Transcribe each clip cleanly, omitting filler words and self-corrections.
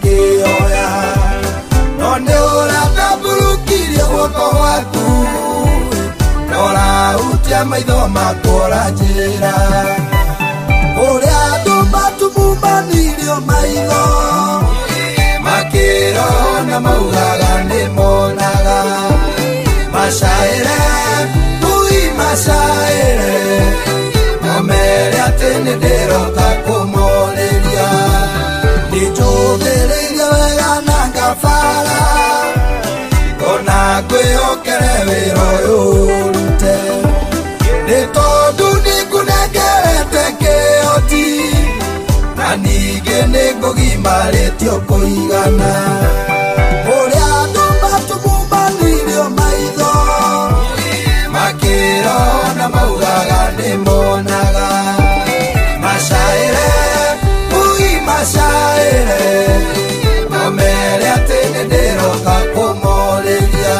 ngĩoya no nĩ ũratambũrũkirie guoko gwaku ũrahutia maitho makwora njĩra ũrĩa andũ matumumanirio maitho makĩrona maugaga nĩ monaga macaĩre ui macaĩre omere atĩ nĩ ndĩroka kũmorĩria nĩnjũthĩrĩirie wega na ngabara ona ngwĩhokere wĩra ũyũ ũrute nĩ tondũ nĩngũnengerete kĩhoti na ningĩ nĩngũgimarĩtio kũigana ũrĩa andũ matumumanirio maitho makĩrona maugaga nĩ monaga macaĩre ui macaĩre omere atĩ nĩ ndĩroka kũmorĩria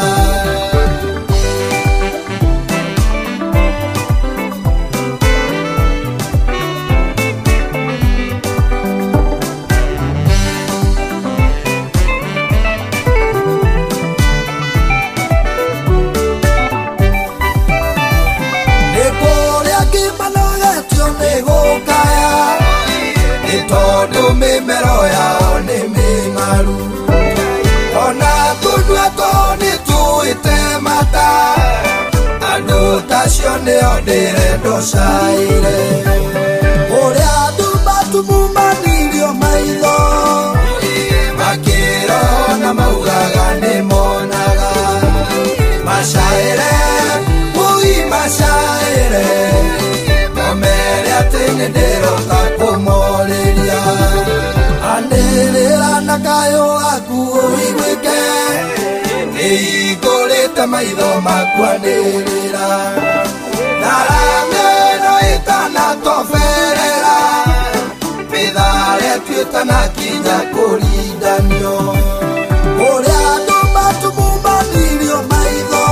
mĩmero yao nĩ mĩng'aru ona tũnua twao nĩtũĩte mata andũ tacio nĩo ndĩrenda caĩre ũrĩa andũ matumumanirio maitho makĩrona maugaga nĩ monaga macaĩre ui macaĩre omere atĩ nĩ ndĩroka kũmorĩria anĩrĩra na kayũ gaku ũiguĩke nĩhingũrĩte maitho maku anĩrĩra ndaramĩno ĩtanatoberera mĩthare tuĩta na kinya kũrindanio ũrĩa andũ matumumanirio maitho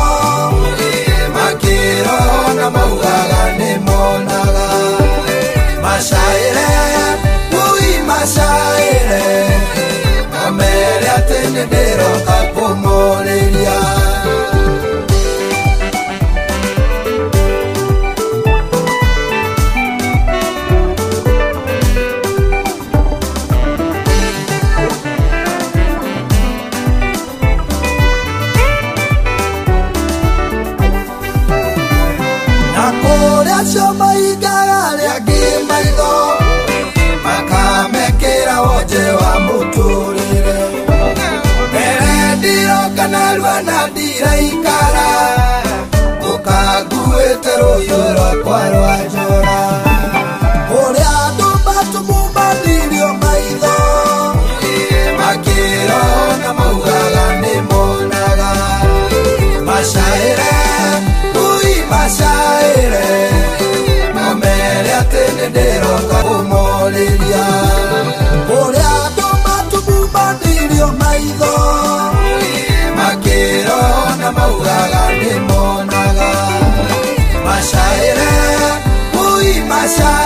makĩrona maugaga nĩ monaga macaĩre ui macaĩre omere atĩ nĩ ndĩroka kũmorĩria na kũrĩa cio maigaga rĩangĩ maitho makamekĩra wonje wa mũtũrĩre mbere ndiroka narua na ndiraikara ũkanguĩte rũhiũ rwakwa rwa njora ũrĩa andũ matumumanirio maitho makĩrona maugaga nĩ monaga macaĩre ui macaĩre omere atĩ nĩ ndĩroka kũmorĩria ũrĩa andũ matumumanirio maitho makĩrona maugaga nĩ monaga macaĩre ui macaĩre